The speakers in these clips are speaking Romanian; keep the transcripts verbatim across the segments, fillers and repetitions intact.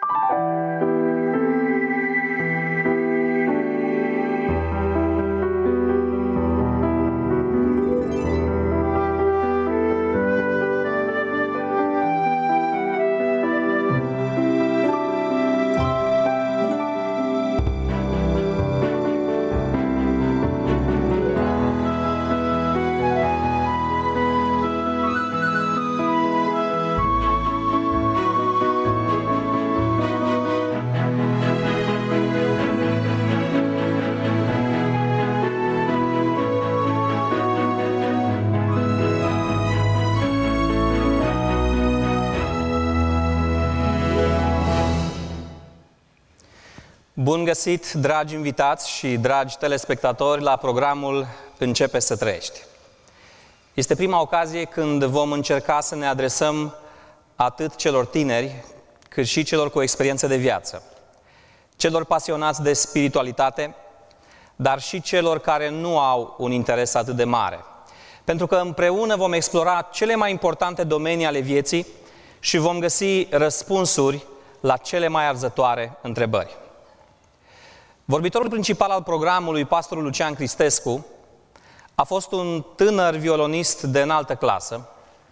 Bun găsit, dragi invitați și dragi telespectatori, la programul Începe să trăiești. Este prima ocazie când vom încerca să ne adresăm atât celor tineri, cât și celor cu experiență de viață, celor pasionați de spiritualitate, dar și celor care nu au un interes atât de mare. Pentru că împreună vom explora cele mai importante domenii ale vieții și vom găsi răspunsuri la cele mai arzătoare întrebări. Vorbitorul principal al programului, pastorul Lucian Cristescu, a fost un tânăr violonist de înaltă clasă,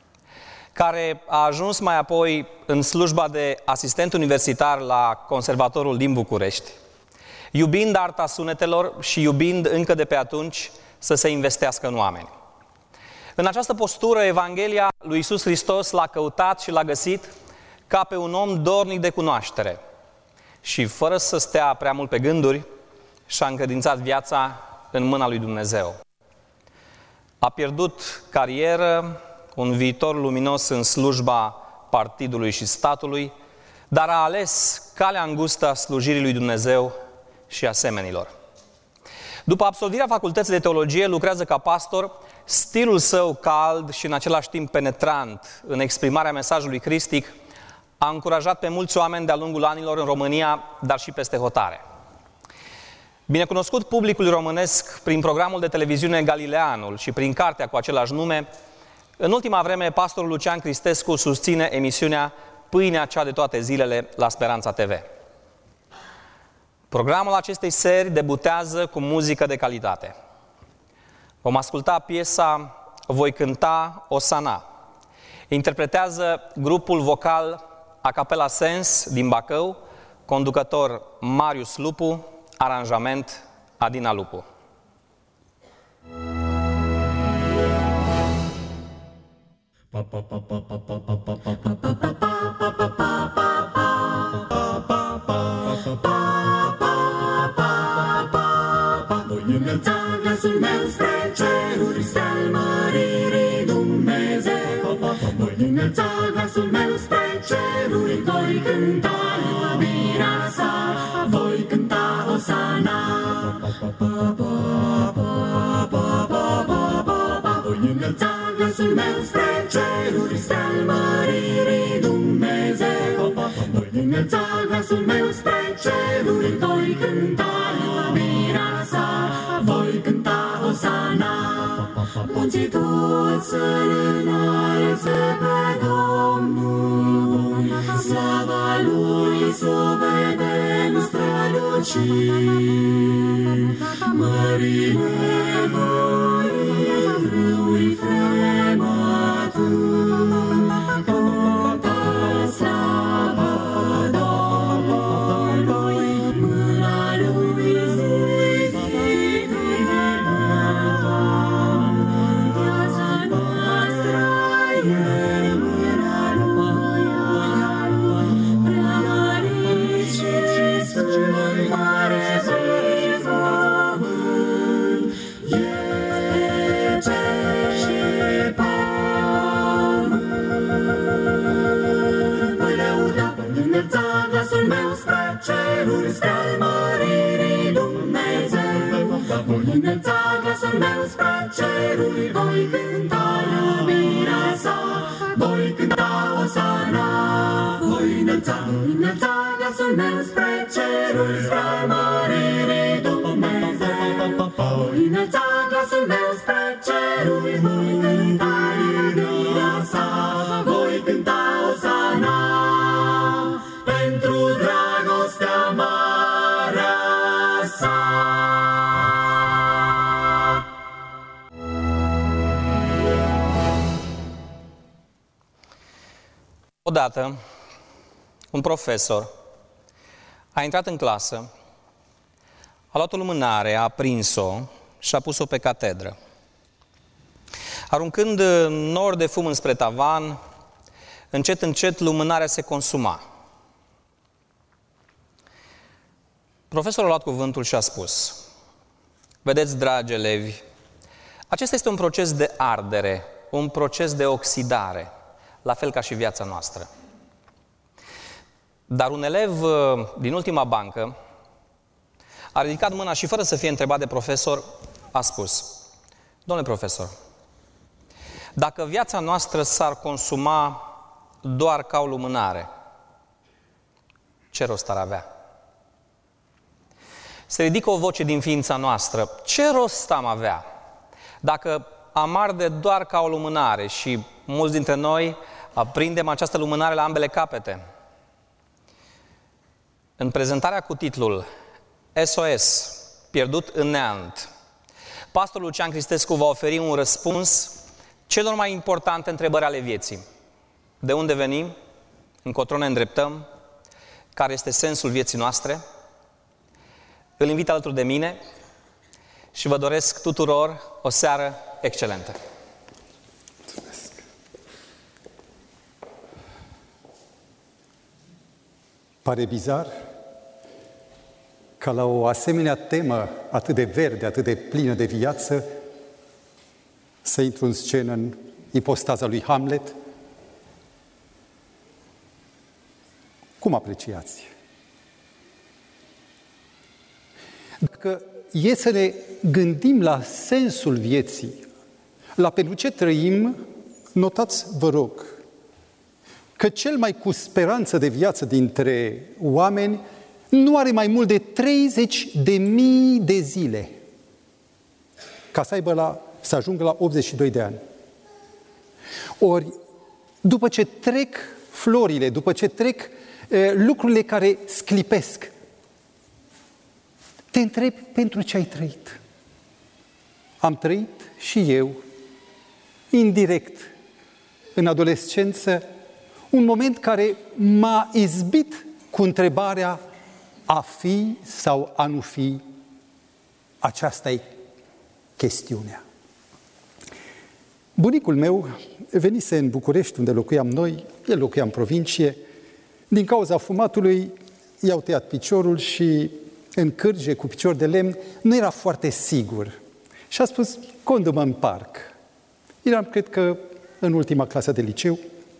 care a ajuns mai apoi în slujba de asistent universitar la Conservatorul din București, iubind arta sunetelor și iubind încă de pe atunci să se investească în oameni. În această postură, Evanghelia lui Iisus Hristos l-a căutat și l-a găsit ca pe un om dornic de cunoaștere și, fără să stea prea mult pe gânduri, și-a încredințat viața în mâna lui Dumnezeu. A pierdut carieră, un viitor luminos în slujba partidului și statului, dar a ales calea îngustă a slujirii lui Dumnezeu și a semenilor. După absolvirea facultății de teologie, lucrează ca pastor. Stilul său cald și în același timp penetrant în exprimarea mesajului cristic a încurajat pe mulți oameni de-a lungul anilor în România, dar și peste hotare. Binecunoscut publicului românesc prin programul de televiziune Galileanul și prin cartea cu același nume, în ultima vreme pastorul Lucian Cristescu susține emisiunea Pâinea cea de toate zilele la Speranța T V. Programul acestei seri debutează cu muzică de calitate. Vom asculta piesa Voi cânta Osana. Interpretează grupul vocal A Capella Sens din Bacău, conducător Marius Lupu, aranjament Adina Lupu. Voi înălța glasul meu spre ceruri, spre-al măririi Dumnezeu. Voi înălța glasul meu spre ceruri, voi cânta iubirea sa, voi cânta Osana. Voi înălța glasul meu spre ceruri, spre-al măririi Dumnezeu. Voi înălța glasul meu spre ceruri, voi cânta iubirea sa, voi cânta Osana. Munții toți să-L înalțe pe Domnul, slava Lui s-o vedem străluci. Mărime voi râuri frematul, toată slava Domnului, mâna Lui ziditoare, viața noastră e în mâna Lui, prea mărit și sfânt mare zăvăvânt, e cer și pământ. Voi lăuda, voi înălța glasul meu spre ceruri, spre-al măririi Dumnezeu. Voi înălța glasul meu spre ceruri, voi cânta iubirea sa, voi cânta Osana. Voi înălța, voi înălța glasul meu spre ceruri, spre-al măririi Dumnezeu. Voi înălța glasul meu spre ceruri, voi cânta iubirea sa, voi cânta Osana. Pentru Odată, un profesor a intrat în clasă, a luat o lumânare, a aprins-o și a pus-o pe catedră. Aruncând nor de fum înspre tavan, încet, încet, lumânarea se consuma. Profesorul a luat cuvântul și a spus: vedeți, dragi elevi, acesta este un proces de ardere, un proces de oxidare, la fel ca și viața noastră. Dar un elev din ultima bancă a ridicat mâna și, fără să fie întrebat de profesor, a spus: domnule profesor, dacă viața noastră s-ar consuma doar ca o lumânare, ce rost ar avea? Se ridică o voce din ființa noastră: ce rost am avea dacă am arde doar ca o lumânare? Și mulți dintre noi aprindem această lumânare la ambele capete. În prezentarea cu titlul S O S, pierdut în neant, pastorul Lucian Cristescu va oferi un răspuns celor mai importante întrebări ale vieții. De unde venim? Încotro ne îndreptăm? Care este sensul vieții noastre? Îl invit alături de mine și vă doresc tuturor o seară excelentă. Mulțumesc. Pare bizar ca la o asemenea temă atât de verde, atât de plină de viață, să intru în scenă în ipostaza lui Hamlet. Cum apreciați? Dacă e să ne gândim la sensul vieții, la pentru ce trăim, notați, vă rog, că cel mai cu speranță de viață dintre oameni nu are mai mult de treizeci de mii de zile ca să aibă la, să ajungă la optzeci și doi de ani. Ori, după ce trec florile, după ce trec e, lucrurile care sclipesc, te întrebi pentru ce ai trăit. Am trăit și eu, indirect, în adolescență, un moment care m-a izbit cu întrebarea: a fi sau a nu fi? Aceasta e chestiunea. Bunicul meu venise în București, unde locuiam noi, el locuia în provincie, din cauza fumatului i-au tăiat piciorul și în cârje cu picior de lemn nu era foarte sigur. Și a spus: condu-mă în parc. Eram, cred că, în ultima clasă de liceu.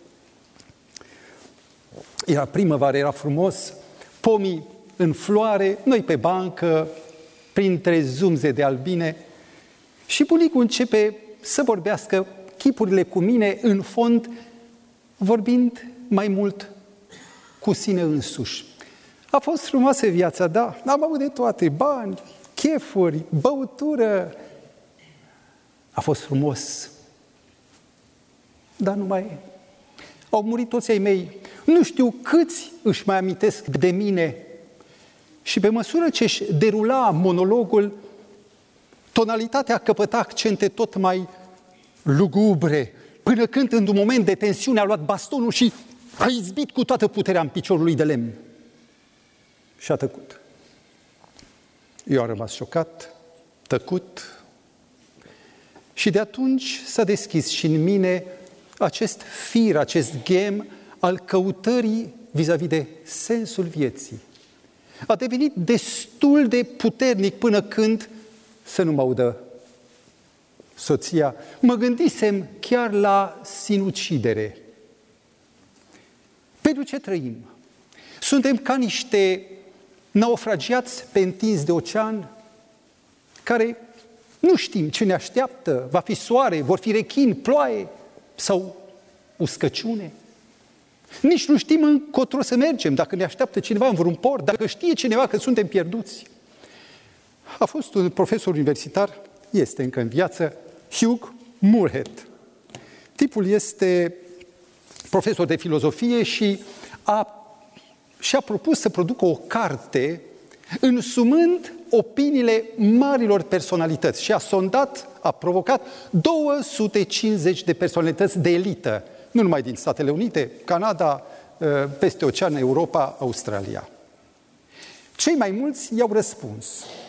Era primăvară, era frumos, pomii în floare, noi pe bancă, printre zumze de albine, și bunicul începe să vorbească chipurile cu mine, în fond, vorbind mai mult cu sine însuși. A fost frumoasă viața, da, am avut de toate, bani, chefuri, băutură. A fost frumos, dar nu mai e. Au murit toți ai mei, nu știu câți își mai amintesc de mine. Și pe măsură ce își derula monologul, tonalitatea căpăta accente tot mai lugubre, până când, într-un moment de tensiune, a luat bastonul și a izbit cu toată puterea în piciorul lui de lemn. Și a tăcut. Eu am rămas șocat, tăcut, și de atunci s-a deschis și în mine acest fir, acest ghem al căutării vis-a-vis de sensul vieții. A devenit destul de puternic până când să nu mă audă soția. Mă gândisem chiar la sinucidere. Pentru ce trăim? Suntem ca niște naufragiați pe întins de ocean, care nu știm ce ne așteaptă, va fi soare, vor fi rechini, ploaie sau uscăciune. Nici nu știm încotro să mergem, dacă ne așteaptă cineva în vreun port, dacă știe cineva că suntem pierduți. A fost un profesor universitar, este încă în viață, Hugh Moorhead. Tipul este profesor de filozofie și a, și-a propus să producă o carte însumând opiniile marilor personalități și a sondat, a provocat două sute cincizeci de personalități de elită, nu numai din Statele Unite, Canada, peste ocean, Europa, Australia. Cei mai mulți i-au răspuns.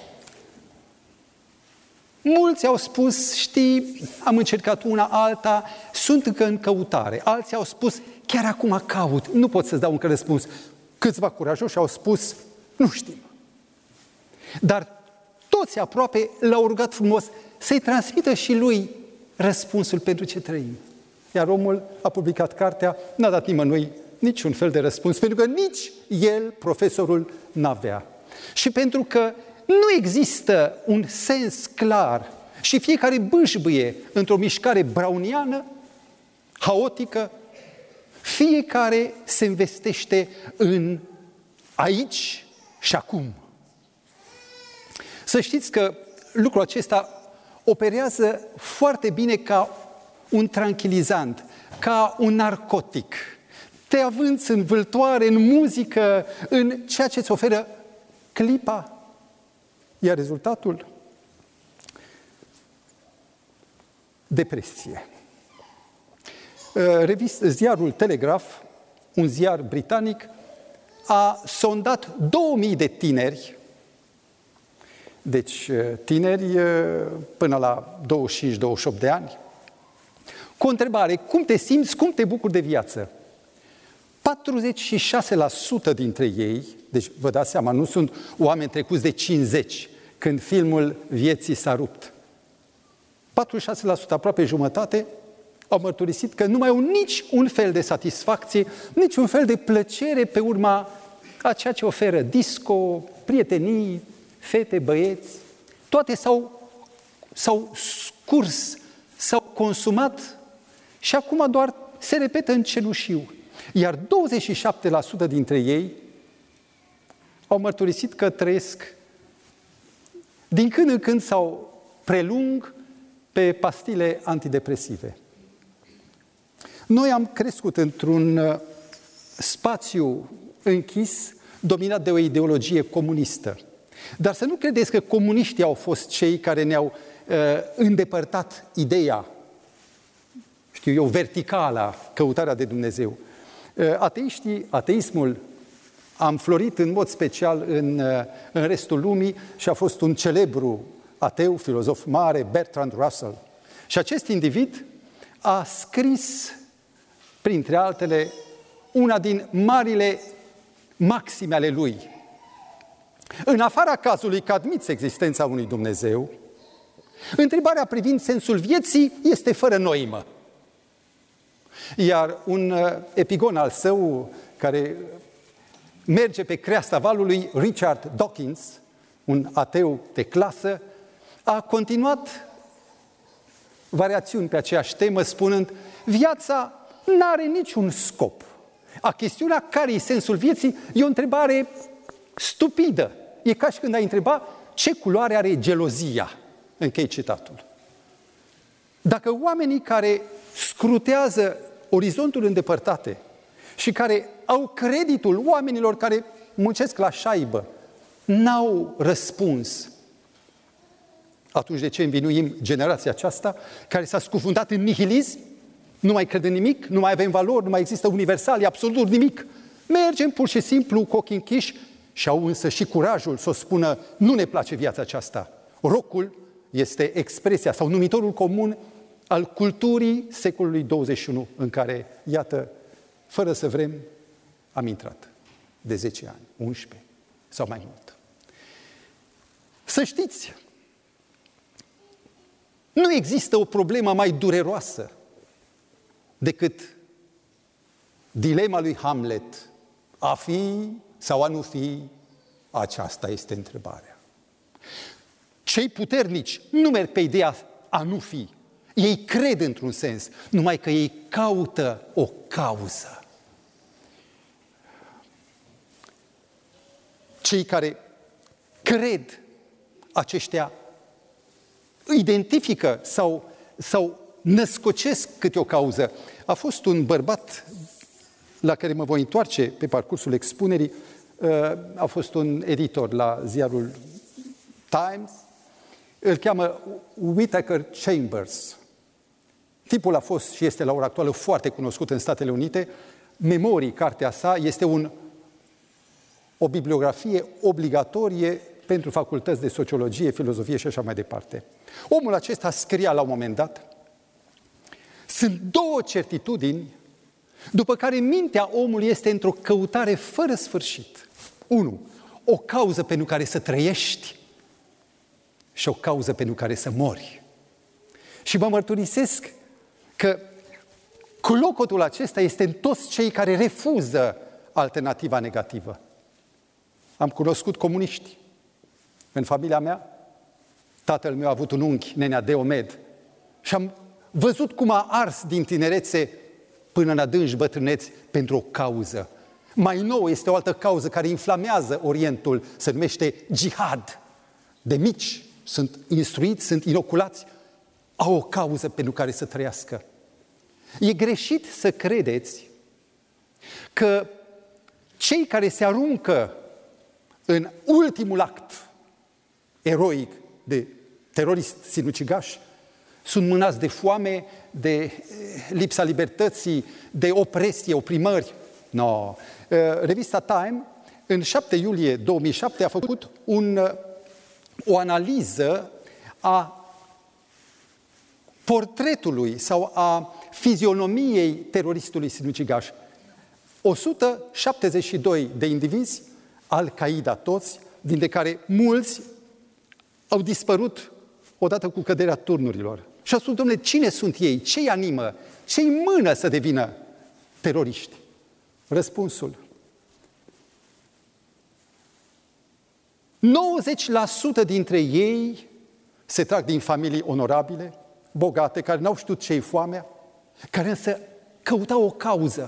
Mulți au spus, știi, am încercat una, alta, sunt încă în căutare. Alții au spus, chiar acum caut, nu pot să-ți dau încă răspuns. Câțiva curajoși au spus, nu știm. Dar toți aproape l-au rugat frumos să-i transmită și lui răspunsul pentru ce trăim. Iar omul a publicat cartea, n-a dat nimănui niciun fel de răspuns, pentru că nici el, profesorul, n-avea. Și pentru că nu există un sens clar și fiecare bâșbâie într-o mișcare browniană, haotică, fiecare se investește în aici și acum. Să știți că lucrul acesta operează foarte bine ca un tranquilizant, ca un narcotic. Te avânți în vâltoare, în muzică, în ceea ce îți oferă clipa. Iar rezultatul? Depresie. Revist, ziarul Telegraph, un ziar britanic, a sondat două mii de tineri, deci tineri până la douăzeci și cinci douăzeci și opt de ani, cu o întrebare, cum te simți, cum te bucuri de viață? patruzeci și șase la sută dintre ei, deci vă dați seama, nu sunt oameni trecuți de cincizeci, când filmul vieții s-a rupt. patruzeci și șase la sută, aproape jumătate, au mărturisit că nu mai au nici un fel de satisfacție, nici un fel de plăcere pe urma a ceea ce oferă disco, prietenii, fete, băieți. Toate s-au, s-au scurs, s-au consumat și acum doar se repetă în cenușiu. Iar douăzeci și șapte la sută dintre ei au mărturisit că trăiesc din când în când sau prelung pe pastile antidepresive. Noi am crescut într-un spațiu închis, dominat de o ideologie comunistă. Dar să nu credeți că comuniștii au fost cei care ne-au uh, îndepărtat ideea, știu eu, verticală, căutarea de Dumnezeu. Uh, ateiștii, ateismul a înflorit în mod special în, uh, în restul lumii și a fost un celebru ateu, filozof mare, Bertrand Russell. Și acest individ a scris, printre altele, una din marile maxime ale lui. În afara cazului că admiți existența unui Dumnezeu, întrebarea privind sensul vieții este fără noimă. Iar un epigon al său, care merge pe creasta valului, Richard Dawkins, un ateu de clasă, a continuat variațiuni pe aceeași temă, spunând: viața n-are niciun scop. A chestiunea care e sensul vieții e o întrebare stupidă. E ca și când ai întreba ce culoare are gelozia. Închei citatul. Dacă oamenii care scrutează orizontul îndepărtate și care au creditul oamenilor care muncesc la șaibă, n-au răspuns, atunci de ce învinuim generația aceasta care s-a scufundat în nihilism? Nu mai crede în nimic, nu mai avem valori, nu mai există universal, e absolut nimic. Mergem pur și simplu cu ochii închiși și au însă și curajul să o spună: nu ne place viața aceasta. Rockul este expresia sau numitorul comun al culturii secolului douăzeci și unu, în care, iată, fără să vrem, am intrat de zece ani, unsprezece sau mai mult. Să știți, nu există o problemă mai dureroasă decât dilema lui Hamlet: a fi sau a nu fi, aceasta este întrebarea. Cei puternici nu merg pe ideea a nu fi. Ei cred într-un sens, numai că ei caută o cauză. Cei care cred, aceștia identifică sau, sau născocesc câte o cauză. A fost un bărbat la care mă voi întoarce pe parcursul expunerii, a fost un editor la ziarul Times, îl cheamă Whittaker Chambers. Tipul a fost și este la ora actuală foarte cunoscut în Statele Unite, memorii cartea sa, este un, o bibliografie obligatorie pentru facultăți de sociologie, filozofie și așa mai departe. Omul acesta scria la un moment dat: sunt două certitudini după care mintea omului este într-o căutare fără sfârșit. Unu, o cauză pentru care să trăiești și o cauză pentru care să mori. Și vă mărturisesc că clocotul acesta este în toți cei care refuză alternativa negativă. Am cunoscut comuniști. În familia mea, tatăl meu a avut un unchi, nenea Deomed, și am văzut cum a ars din tinerețe până în adânci bătrâneți pentru o cauză. Mai nou este o altă cauză care inflamează Orientul, se numește jihad. De mici sunt instruiți, sunt inoculați, au o cauză pentru care să trăiască. E greșit să credeți că cei care se aruncă în ultimul act eroic de terorist sinucigaș sunt mânați de foame, de lipsa libertății, de opresie, oprimări. No. Revista Time, în șapte iulie două mii șapte, a făcut un, o analiză a portretului sau a fizionomiei teroristului sinucigaș. o sută șaptezeci și doi de indivizi, Al-Qaeda toți, dintre care mulți au dispărut odată cu căderea turnurilor. Și a spus: dom'le, cine sunt ei? Ce-i animă? Ce-i mână să devină teroriști? Răspunsul: nouăzeci la sută dintre ei se trag din familii onorabile, bogate, care n-au știut ce-i foamea, care însă căutau o cauză.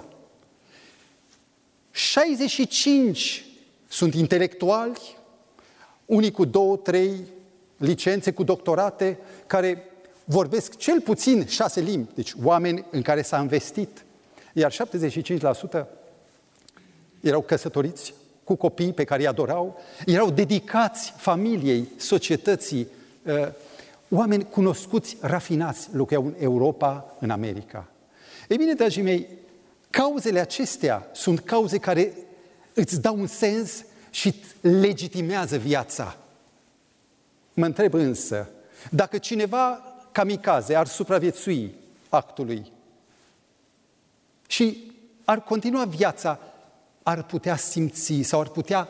șaizeci și cinci sunt intelectuali, unii cu două, trei licențe, cu doctorate, care vorbesc cel puțin șase limbi, deci oameni în care s-a investit. Iar șaptezeci și cinci la sută erau căsătoriți, cu copii pe care îi adorau, erau dedicați familiei, societății, oameni cunoscuți, rafinați, locuiau în Europa, în America. Ei bine, dragii mei, cauzele acestea sunt cauze care îți dau un sens și legitimează viața. Mă întreb însă, dacă cineva kamikaze ar supraviețui actului și ar continua viața, ar putea simți sau ar putea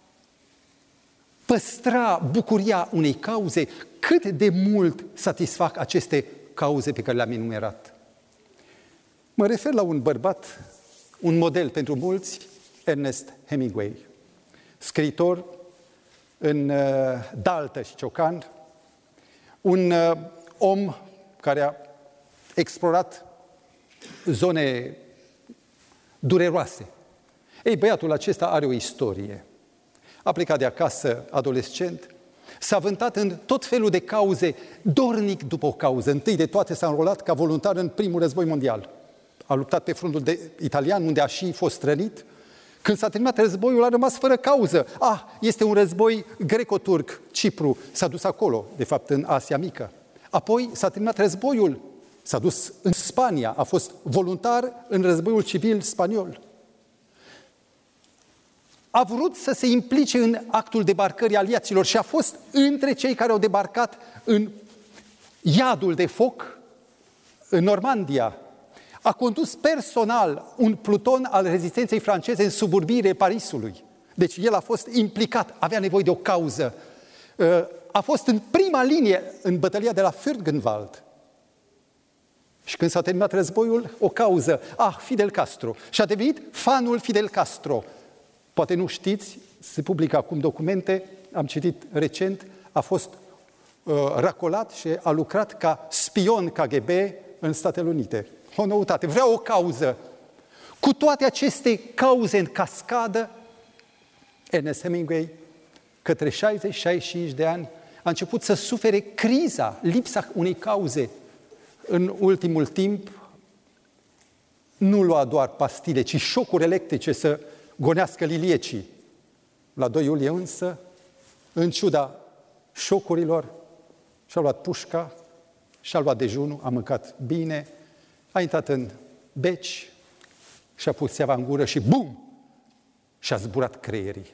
păstra bucuria unei cauze? Cât de mult satisfac aceste cauze pe care le-am enumerat? Mă refer la un bărbat, un model pentru mulți, Ernest Hemingway, scriitor în uh, Daltă și Ciocan, un uh, om care a explorat zone dureroase. Ei, băiatul acesta are o istorie. A plecat de acasă adolescent, s-a vântat în tot felul de cauze, dornic după o cauză. Întâi de toate s-a înrolat ca voluntar în primul război mondial. A luptat pe frontul de italian, unde a și fost rănit. Când s-a terminat războiul, a rămas fără cauză. Ah, este un război greco-turc, Cipru, s-a dus acolo, de fapt în Asia Mică. Apoi s-a terminat războiul, s-a dus în Spania, a fost voluntar în războiul civil spaniol. A vrut să se implice în actul debarcării aliaților și a fost între cei care au debarcat în iadul de foc în Normandia. A condus personal un pluton al rezistenței franceze în suburbiile Parisului. Deci el a fost implicat, avea nevoie de o cauză. A fost în prima linie în bătălia de la Fürstenwald. Și când s-a terminat războiul, o cauză, ah, Fidel Castro. Și a devenit fanul Fidel Castro. Poate nu știți, se publică acum documente, am citit recent, a fost uh, racolat și a lucrat ca spion K G B în Statele Unite. O noutate, vrea o cauză. Cu toate aceste cauze în cascadă, Ernest Hemingway, către șaizeci șaizeci și cinci de ani, a început să sufere criza, lipsa unei cauze. În ultimul timp, nu lua doar pastile, ci șocuri electrice să gonească liliecii. La doi iulie însă, în ciuda șocurilor, și-a luat pușca, și-a luat dejunul, a mâncat bine, a intrat în beci, și-a pus țeava în gură și bum! Și-a zburat creierii.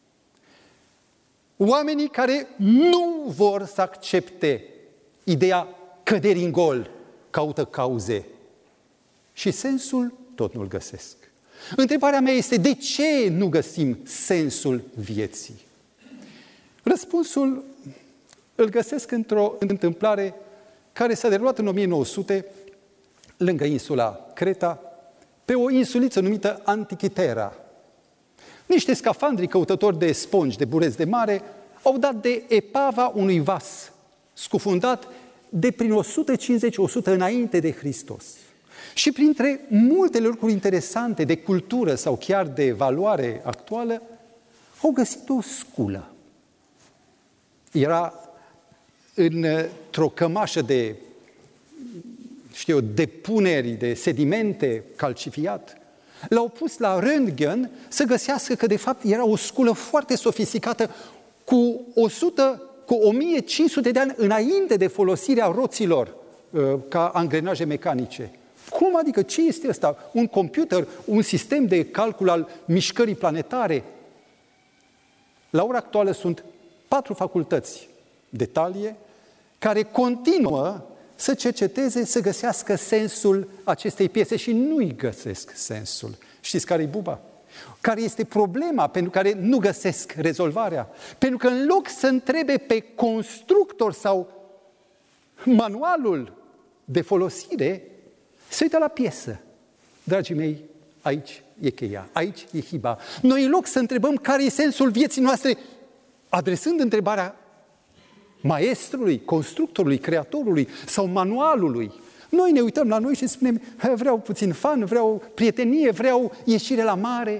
Oamenii care nu vor să accepte ideea căderii în gol caută cauze și sensul tot nu-l găsesc. Întrebarea mea este, de ce nu găsim sensul vieții? Răspunsul îl găsesc într-o întâmplare care s-a derulat în o mie nouă sute lângă insula Creta, pe o insuliță numită Antikythera. Niște scafandri căutători de spongi, de bureți de mare, au dat de epava unui vas scufundat de prin o sută cincizeci - o sută înainte de Hristos. Și printre multele lucruri interesante de cultură sau chiar de valoare actuală, au găsit o sculă. Era într-o cămașă de, știu eu, depuneri, de sedimente calcifiat. L-au pus la röntgen să găsească că de fapt era o sculă foarte sofisticată cu o sută, cu o mie cinci sute de ani înainte de folosirea roților ca angrenaje mecanice. Cum adică? Ce este ăsta? Un computer, un sistem de calcul al mișcării planetare? La ora actuală sunt patru facultăți de Talie care continuă să cerceteze, să găsească sensul acestei piese și nu-i găsesc sensul. Știți care e buba? Care este problema pentru care nu găsesc rezolvarea? Pentru că în loc să întrebe pe constructor sau manualul de folosire, se uită la piesă. Dragii mei, aici e cheia, aici e hiba. Noi în loc să întrebăm care e sensul vieții noastre, adresând întrebarea maestrului, constructorului, creatorului sau manualului, noi ne uităm la noi și spunem, vreau puțin fan, vreau prietenie, vreau ieșire la mare.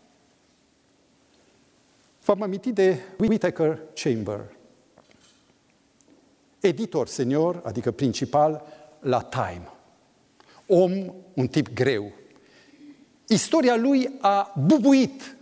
V-am amintit de Whittaker Chamber, editor senior, adică principal la Time. Om, un tip greu. Istoria lui a bubuit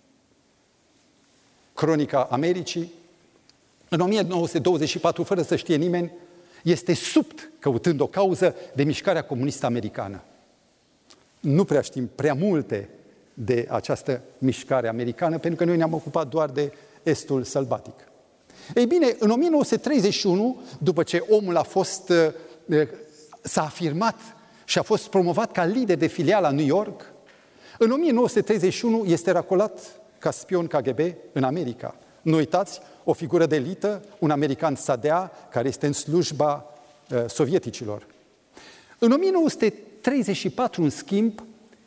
cronica Americii. În o mie nouă sute douăzeci și patru, fără să știe nimeni, este subt căutând o cauză de mișcarea comunistă americană. Nu prea știm prea multe de această mișcare americană, pentru că noi ne-am ocupat doar de estul sălbatic. Ei bine, în o mie nouă sute treizeci și unu, după ce omul a fost, s-a afirmat și a fost promovat ca lider de filială la New York, în o mie nouă sute treizeci și unu este racolat ca spion K G B în America. Nu uitați, o figură de elită, un american sadea, care este în slujba uh, sovieticilor. În o mie nouă sute treizeci și patru, în schimb,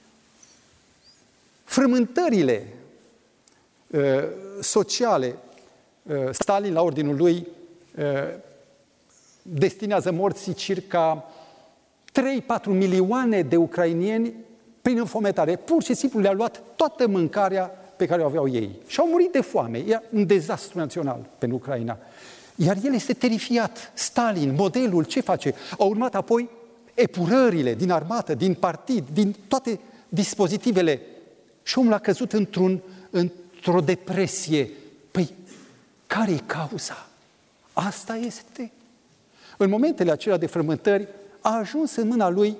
frământările uh, sociale, uh, Stalin, la ordinul lui, uh, destinează morții circa trei patru milioane de ucrainieni prin înfometare. Pur și simplu le-a luat toată mâncarea pe care o aveau ei. Și au murit de foame. E un dezastru național pentru Ucraina. Iar el este terifiat. Stalin, modelul, ce face? Au urmat apoi epurările din armată, din partid, din toate dispozitivele. Și omul a căzut într-un, într-o depresie. Păi, care e cauza? Asta este. În momentele acelea de frământări, a ajuns în mâna lui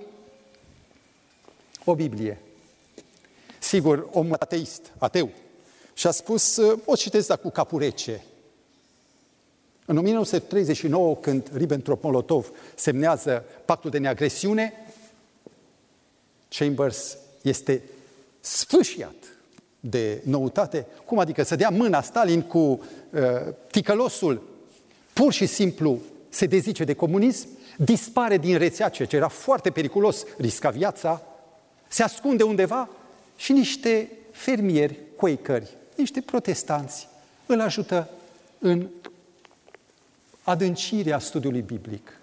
o Biblie. Sigur, om ateist, ateu. Și a spus, o citesc, dar cu capul rece. În o mie nouă sute treizeci și nouă, când Ribbentrop-Molotov semnează pactul de neagresiune, Chambers este sfâșiat de noutate. Cum adică să dea mâna Stalin cu uh, ticălosul, pur și simplu se dezice de comunism, dispare din rețea, ceea ce era foarte periculos, risca viața, se ascunde undeva și niște fermieri, quakeri, niște protestanți, îl ajută în adâncirea studiului biblic.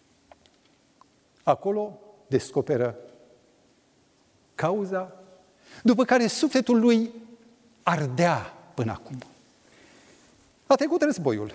Acolo descoperă cauza, după care sufletul lui ardea până acum. A trecut războiul.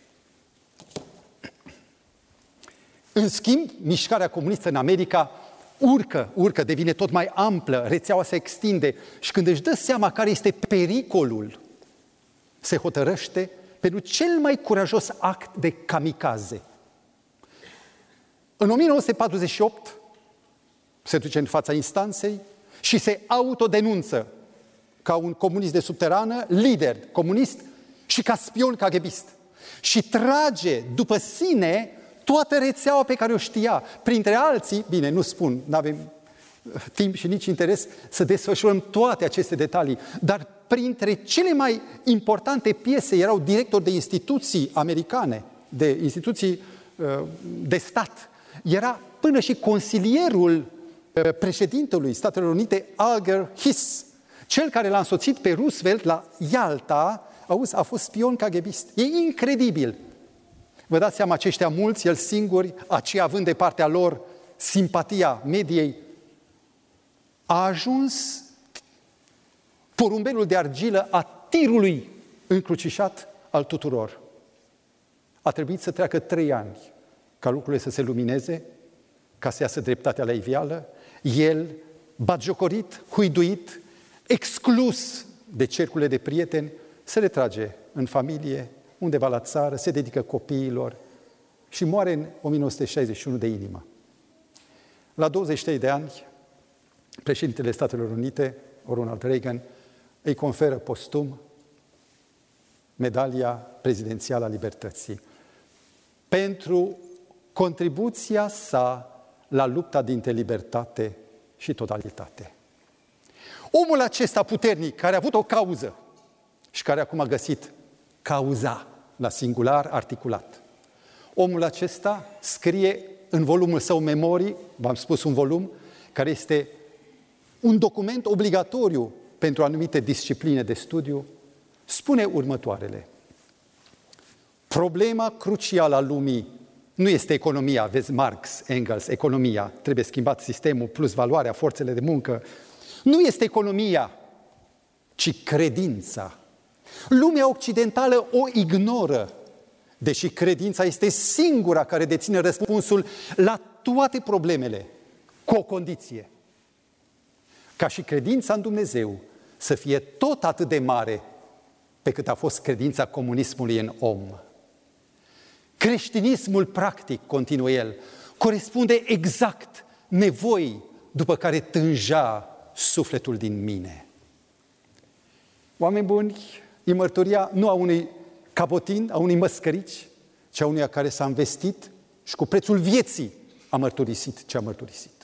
În schimb, mișcarea comunistă în America urcă, urcă, devine tot mai amplă, rețeaua se extinde și când își dă seama care este pericolul, se hotărăște pentru cel mai curajos act de kamikaze. În o mie nouă sute patruzeci și opt se duce în fața instanței și se autodenunță ca un comunist de subterană, lider comunist și ca spion kagebist. Și trage după sine toată rețeaua pe care o știa. Printre alții, bine, nu spun, nu avem timp și nici interes să desfășurăm toate aceste detalii, dar printre cele mai importante piese erau directori de instituții americane, de instituții de stat. Era până și consilierul președintelui Statelor Unite, Alger Hiss, cel care l-a însoțit pe Roosevelt la Yalta, auzi, a fost spion kagebist. E incredibil. Vă dați seama, aceștia mulți, el singuri, aceia având de partea lor simpatia mediei, a ajuns porumbelul de argilă a tirului încrucișat al tuturor. A trebuit să treacă trei ani ca lucrurile să se lumineze, ca să iasă dreptatea la iveală. El, batjocorit, huiduit, exclus de cercurile de prieteni, se retrage în familie, undeva la țară, se dedică copiilor și moare în o mie nouă sute șaizeci și unu de inimă. La douăzeci și trei de ani, președintele Statelor Unite, Ronald Reagan, îi conferă postum medalia prezidențială a libertății pentru contribuția sa la lupta dintre libertate și totalitate. Omul acesta puternic, care a avut o cauză și care acum a găsit cauza la singular articulat. Omul acesta scrie în volumul său Memorii, v-am spus un volum, care este un document obligatoriu pentru anumite discipline de studiu, spune următoarele. Problema crucială a lumii nu este economia, vezi Marx, Engels, economia, trebuie schimbat sistemul plus valoarea, forțele de muncă. Nu este economia, ci credința. Lumea occidentală o ignoră, deși credința este singura care deține răspunsul la toate problemele, cu o condiție. Ca și credința în Dumnezeu să fie tot atât de mare pe cât a fost credința comunismului în om. Creștinismul practic, continuă el, corespunde exact nevoii după care tânja sufletul din mine. Oameni buni, e mărturia nu a unui cabotin, a unui măscărici, ci a unuia care s-a investit și cu prețul vieții a mărturisit ce a mărturisit.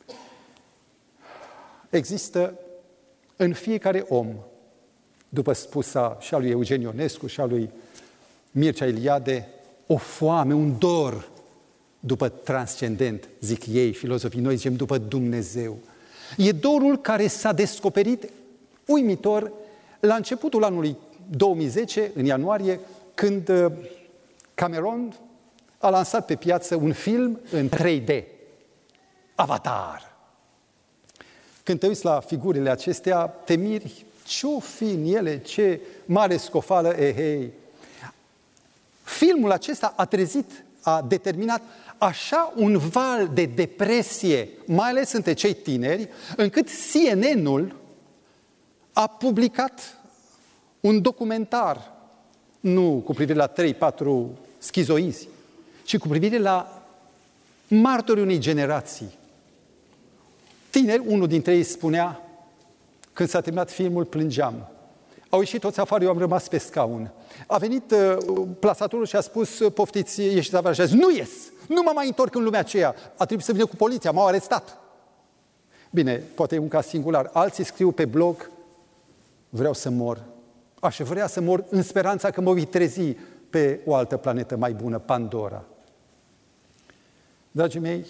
Există în fiecare om, după spusa și a lui Eugen Ionescu și a lui Mircea Eliade, o foame, un dor după transcendent, zic ei, filozofii, noi zicem după Dumnezeu. E dorul care s-a descoperit uimitor la începutul anului două mii zece, în ianuarie, când Cameron a lansat pe piață un film în trei D, Avatar. Când te uiți la figurile acestea, te miri ce-o fi în ele, ce mare scofală, ehei. Filmul acesta a trezit, a determinat așa un val de depresie, mai ales între cei tineri, încât C N N-ul a publicat un documentar, nu cu privire la trei patru schizoizi, ci cu privire la martorii unei generații. Tineri, unul dintre ei spunea, când s-a terminat filmul, plângeam. Au ieșit toți afară, eu am rămas pe scaun. A venit uh, plasatorul și a spus, poftiți, ieșiți afară. Și a zis, nu ies, nu mă mai întorc în lumea aceea. A trebuit să vină cu poliția, m-au arestat. Bine, poate e un caz singular. Alții scriu pe blog, vreau să mor. Aș vrea să mor în speranța că mă voi trezi pe o altă planetă mai bună, Pandora. Dragii mei,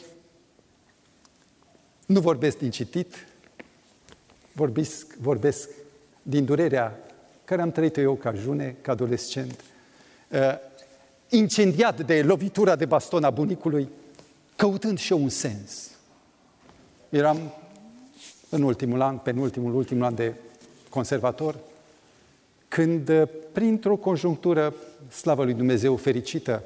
nu vorbesc din citit, vorbesc, vorbesc din durerea care am trăit-o eu ca june, ca adolescent, uh, incendiat de lovitura de baston a bunicului, căutând și eu un sens. Eram în ultimul an, penultimul, ultimul an de conservator, când, uh, printr-o conjunctură, slavă lui Dumnezeu, fericită,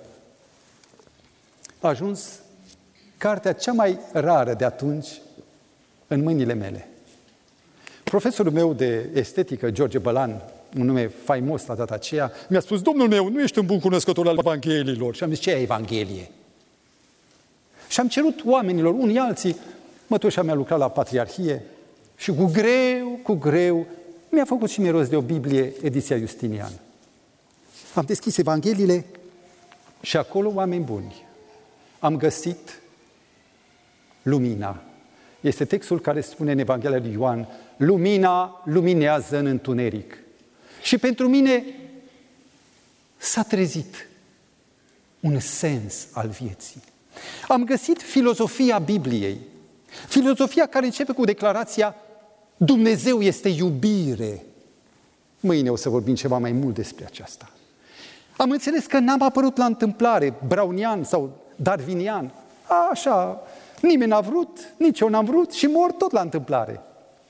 a ajuns cartea cea mai rară de atunci în mâinile mele. Profesorul meu de estetică, George Bălan, un nume faimos la data aceea, mi-a spus, domnul meu, nu ești un bun cunoscător al Evangheliilor. Și am zis, ce e Evanghelie? Și am cerut oamenilor, unii alții, mătușa mea lucra la Patriarhie, Și cu greu, cu greu, mi-a făcut și mie rost de o Biblie, ediția Justinian. Am deschis Evangheliile și acolo, oameni buni, am găsit lumina. Este textul care spune în Evanghelia lui Ioan, lumina luminează în întuneric. Și pentru mine s-a trezit un sens al vieții. Am găsit filozofia Bibliei, filozofia care începe cu declarația Dumnezeu este iubire. Mâine o să vorbim ceva mai mult despre aceasta. Am înțeles că n-am apărut la întâmplare, brownian sau darwinian. Așa, nimeni n-a vrut, nici eu n-am vrut și mor tot la întâmplare.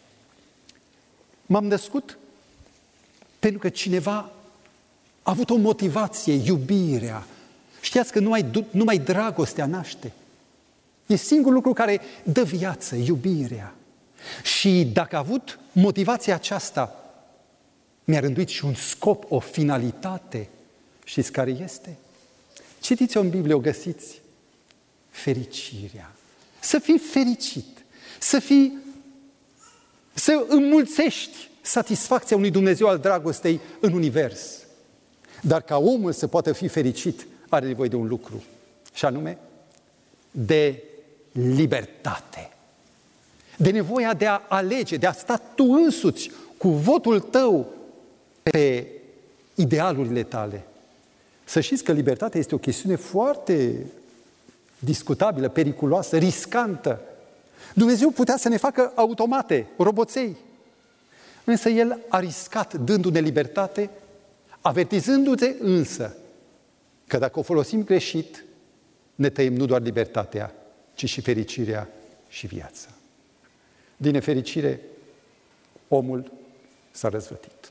M-am născut pentru că cineva a avut o motivație, iubirea. Știați că numai, numai dragostea naște. E singurul lucru care dă viață, iubirea. Și dacă a avut motivația aceasta, mi-a rânduit și un scop, o finalitate. Știți care este? Citiți-o în Biblie, o găsiți. Fericirea. Să fii fericit. Să fii, să înmulțești satisfacția unui Dumnezeu al dragostei în univers. Dar ca omul să poată fi fericit, are nevoie de un lucru. Și anume, de libertate. De nevoia de a alege, de a sta tu însuți cu votul tău pe idealurile tale. Să știți că libertatea este o chestiune foarte discutabilă, periculoasă, riscantă. Dumnezeu putea să ne facă automate, roboței. Însă El a riscat dându-ne libertate, avertizându-ne însă că dacă o folosim greșit, ne tăiem nu doar libertatea, ci și fericirea și viața. Din nefericire, omul s-a răzvătit.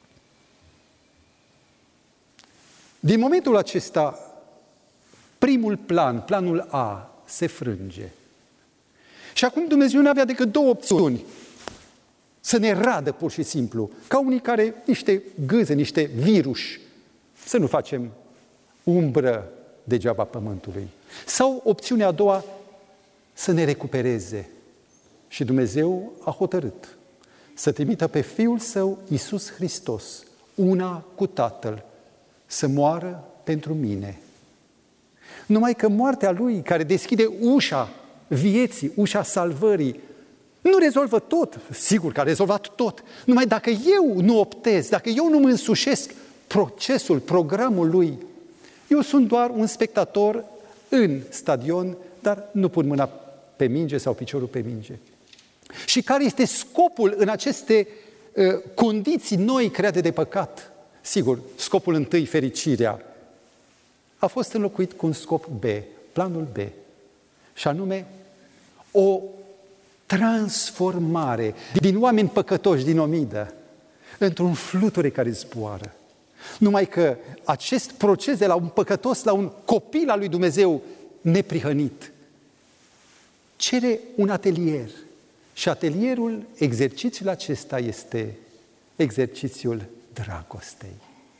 Din momentul acesta, primul plan, planul A, se frânge. Și acum Dumnezeu nu avea decât două opțiuni. Să ne radă pur și simplu, ca unii care, niște gâze, niște virus, să nu facem umbră degeaba pământului. Sau opțiunea a doua, să ne recupereze. Și Dumnezeu a hotărât să trimită pe Fiul Său, Iisus Hristos, una cu Tatăl, să moară pentru mine. Numai că moartea Lui, care deschide ușa vieții, ușa salvării, nu rezolvă tot. Sigur că a rezolvat tot. Numai dacă eu nu optez, dacă eu nu mă însușesc procesul, programul Lui, eu sunt doar un spectator în stadion, dar nu pun mâna pe minge sau piciorul pe minge. Și care este scopul în aceste uh, condiții noi create de păcat? Sigur, scopul întâi, fericirea, a fost înlocuit cu un scop B, planul B, și anume o transformare din oameni păcătoși, din omidă, într-un fluture care zboară. Numai că acest proces de la un păcătos la un copil al lui Dumnezeu neprihănit cere un atelier. Și atelierul, exercițiul acesta este exercițiul dragostei.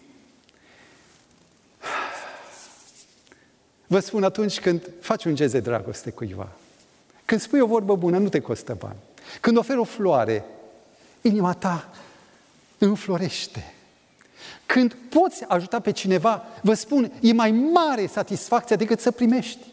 Vă spun, atunci când faci un gest de dragoste cuiva, când spui o vorbă bună, nu te costă bani. Când oferi o floare, inima ta înflorește. Când poți ajuta pe cineva, vă spun, e mai mare satisfacția decât să primești.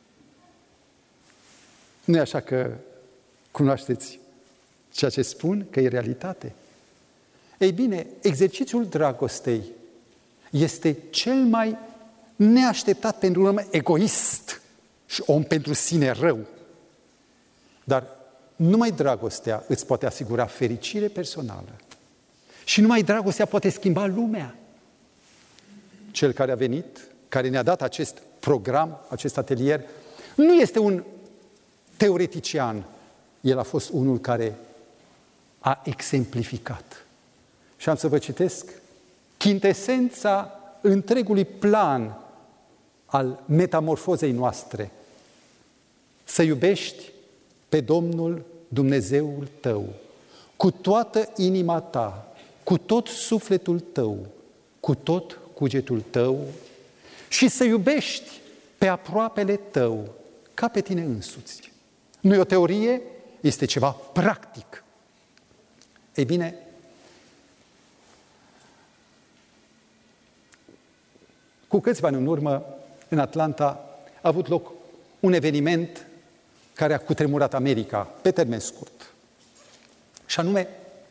Nu e așa că cunoașteți ceea ce spun, că e realitate? Ei bine, exercițiul dragostei este cel mai neașteptat pentru un om egoist și om pentru sine rău. Dar numai dragostea îți poate asigura fericire personală. Și numai dragostea poate schimba lumea. Cel care a venit, care ne-a dat acest program, acest atelier, nu este un teoretician. El a fost unul care a exemplificat. Și am să vă citesc chintesența întregului plan al metamorfozei noastre. Să iubești pe Domnul Dumnezeul tău cu toată inima ta, cu tot sufletul tău, cu tot cugetul tău și să iubești pe aproapele tău ca pe tine însuți. Nu e o teorie, este ceva practic. Ei bine, cu câțiva ani în urmă, în Atlanta, a avut loc un eveniment care a cutremurat America pe termen scurt. Și anume,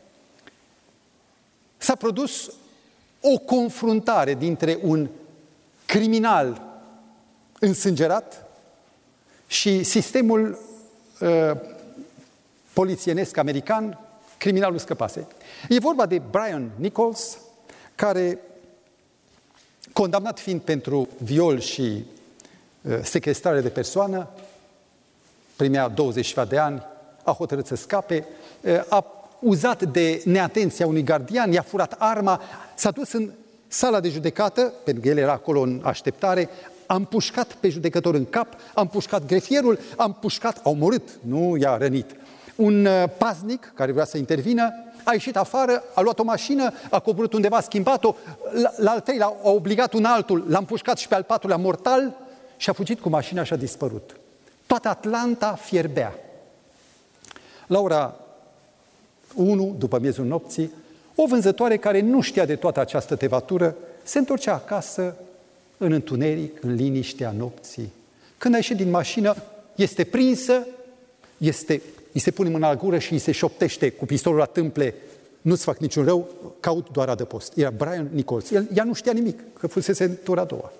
s-a produs o confruntare dintre un criminal însângerat și sistemul uh, polițienesc american, criminalul scăpase. E vorba de Brian Nichols, care, condamnat fiind pentru viol și uh, sequestrare de persoană, primea douăzeci de ani, a hotărât să scape, uh, a uzat de neatenția unui gardian, i-a furat arma, s-a dus în sala de judecată, pentru că el era acolo în așteptare, a împușcat pe judecător în cap, a împușcat grefierul, a împușcat, a omorât, nu i-a rănit. Un paznic care vrea să intervină a ieșit afară, a luat o mașină, a coborât undeva, a schimbat-o, la, la al treilea a obligat un altul, l-a împușcat și pe al patrulea mortal și a fugit cu mașina și a dispărut. Toată Atlanta fierbea. La ora unu, după miezul nopții, o vânzătoare care nu știa de toată această tevatură se întorcea acasă în întuneric, în liniștea nopții. Când a ieșit din mașină, este prinsă, este, îi se pune mâna la gură și îi se șoptește cu pistolul la tâmple: nu-ți fac niciun rău, caut doar adăpost. Era Brian Nichols. El, ea nu știa nimic, că fusese în tura a doua.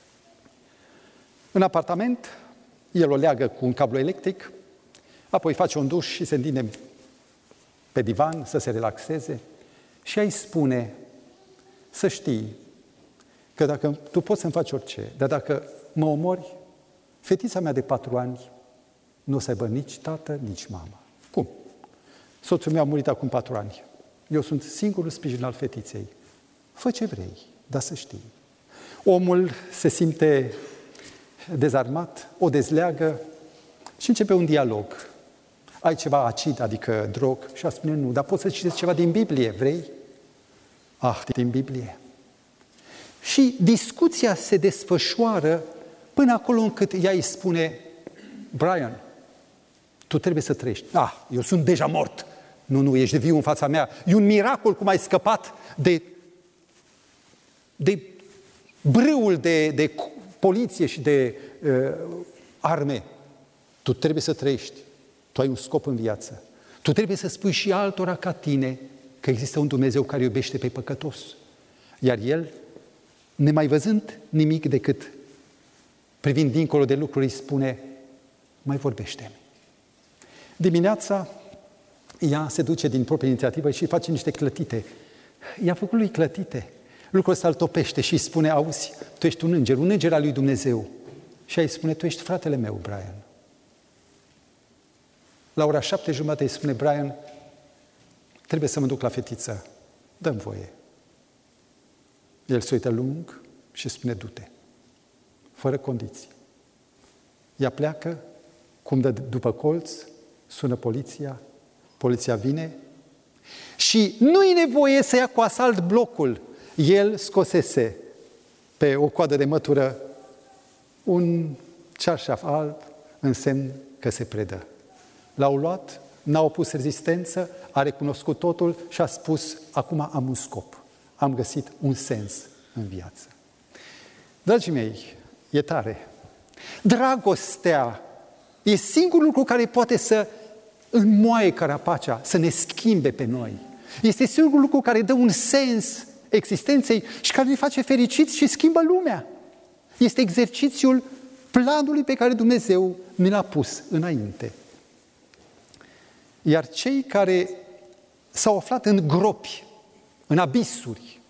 În apartament, el o leagă cu un cablu electric, apoi face un duș și se întinde pe divan să se relaxeze și ea îi spune: să știi că dacă tu poți să-mi faci orice, dar dacă mă omori, fetița mea de patru ani nu o să aibă nici tată, nici mamă. Cum? Soțul meu a murit acum patru ani. Eu sunt singurul sprijin al fetiței. Fă ce vrei, dar să știi. Omul se simte dezarmat, o dezleagă și începe un dialog. Ai ceva acid, adică drog? Și a spune: nu, dar poți să citești ceva din Biblie, vrei? Ah, din Biblie. Și discuția se desfășoară până acolo încât ea îi spune: Brian, tu trebuie să trăiești. Ah, eu sunt deja mort. Nu, nu, ești viu în fața mea. E un miracol cum ai scăpat de, de brâul de, de poliție și de uh, arme. Tu trebuie să trăiești. Tu ai un scop în viață. Tu trebuie să spui și altora ca tine că există un Dumnezeu care iubește pe păcătos. Iar el, nemai văzând nimic decât privind dincolo de lucruri, îi spune: mai vorbește-mi. Dimineața, ea se duce din proprie inițiativă și face niște clătite. I-a făcut lui clătite. Lucrul ăsta îl topește și îi spune: auzi, tu ești un înger, un înger al lui Dumnezeu. Și ea îi spune: tu ești fratele meu, Brian. La ora șapte jumate îi spune: Brian, trebuie să mă duc la fetiță, dă-mi voie. El se uită lung și spune: du-te, fără condiții. Ea pleacă, cum dă după colț, sună poliția, poliția vine și nu-i nevoie să ia cu asalt blocul. El scosese pe o coadă de mătură un cearșaf alb în semn că se predă. L-au luat, n-a opus rezistență, a recunoscut totul și a spus: acum am un scop, am găsit un sens în viață. Dragii mei, e tare. Dragostea e singurul lucru care poate să înmoaie carapacea, să ne schimbe pe noi. Este singurul lucru care dă un sens existenței și care ne face fericiți și schimbă lumea. Este exercițiul planului pe care Dumnezeu ne l-a pus înainte. Iar cei care s-au aflat în gropi, în abisuri,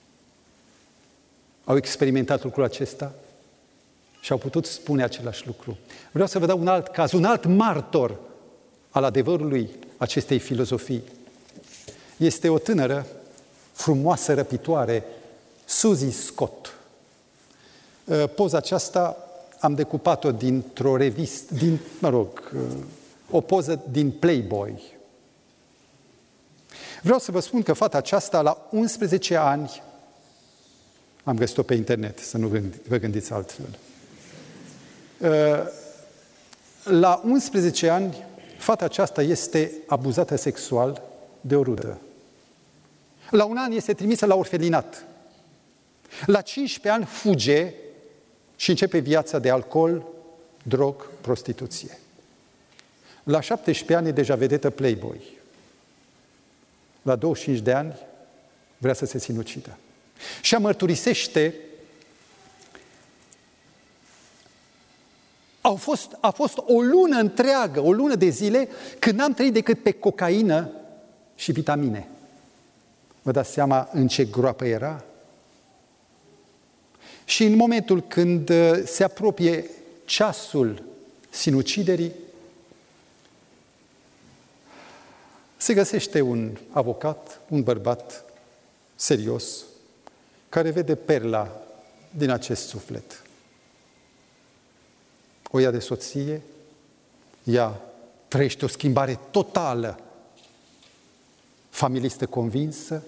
au experimentat lucrul acesta și au putut spune același lucru. Vreau să vă dau un alt caz, un alt martor al adevărului acestei filozofii. Este o tânără frumoasă, răpitoare, Suzy Scott. Poza aceasta am decupat-o dintr-o revistă, din, mă rog, o poză din Playboy. Vreau să vă spun că fata aceasta, la unsprezece ani, am găsit-o pe internet, să nu vă gândiți altfel. La unsprezece ani, fata aceasta este abuzată sexual de o rudă. La un an este trimisă la orfelinat. La cincisprezece ani fuge și începe viața de alcool, drog, prostituție. La șaptesprezece ani e deja vedetă Playboy. La douăzeci și cinci de ani vrea să se sinucidă. Și ea mărturisește, au fost, a fost o lună întreagă, o lună de zile, când n-am trăit decât pe cocaină și vitamine. Vă dați seama în ce groapă era? Și în momentul când se apropie ceasul sinuciderii, se găsește un avocat, un bărbat serios, care vede perla din acest suflet. O ia de soție, ea trăiește o schimbare totală, familistă convinsă,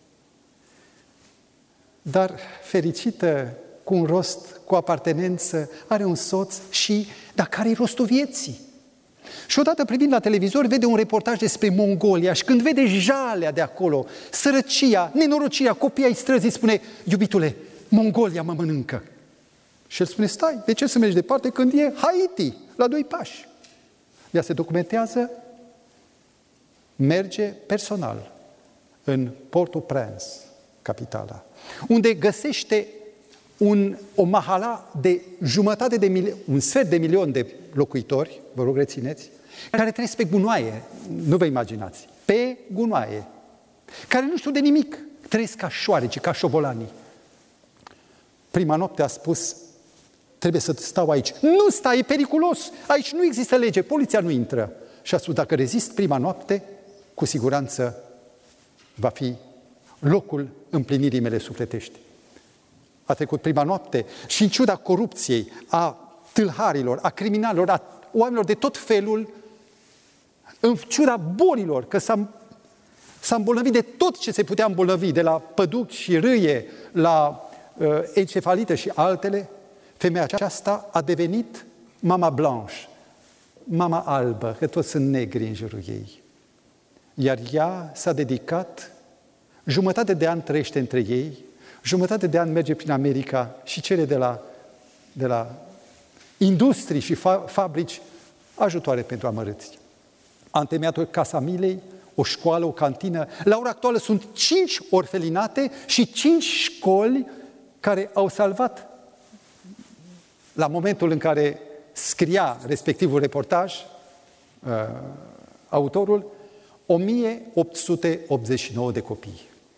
dar fericită, cu un rost, cu apartenență, are un soț și, dar care-i rostul vieții? Și odată privind la televizor, vede un reportaj despre Mongolia și când vede jalea de acolo, sărăcia, nenorocirea, copiii ai străzii, spune, iubitule, Mongolia mă mănâncă. Și el spune, stai, de ce să mergi departe când e Haiti, la doi pași? Ea se documentează, merge personal în Port-au-Prince, capitala, unde găsește un, o mahala de jumătate de milion, un sfert de milion de locuitori, vă rog rețineți, care trăiesc pe gunoaie, nu vă imaginați, pe gunoaie, care nu știu de nimic, trăiesc ca șoareci, ca șobolanii. Prima noapte a spus, trebuie să stau aici. Nu stai, e periculos, aici nu există lege, poliția nu intră. Și a spus, dacă rezist prima noapte, cu siguranță va fi locul împlinirii mele sufletești. A trecut prima noapte și în ciuda corupției, a tâlharilor, a criminalilor, a oamenilor de tot felul, în ciuda bolilor, că s-a, s-a îmbolnăvit de tot ce se putea îmbolnăvi, de la păduc și râie, la uh, encefalită și altele, femeia aceasta a devenit mama blanche, mama albă, că toți sunt negri în jurul ei. Iar ea s-a dedicat, jumătate de an trăiește între ei, jumătate de an merge prin America și cere de la, de la industrii și fa- fabrici ajutoare pentru amărâți. A întemeiat o Casa Milei, o școală, o cantină. La ora actuală sunt cinci orfelinate și cinci școli care au salvat, la momentul în care scria respectivul reportaj, uh, autorul, o mie opt sute optzeci și nouă de copii.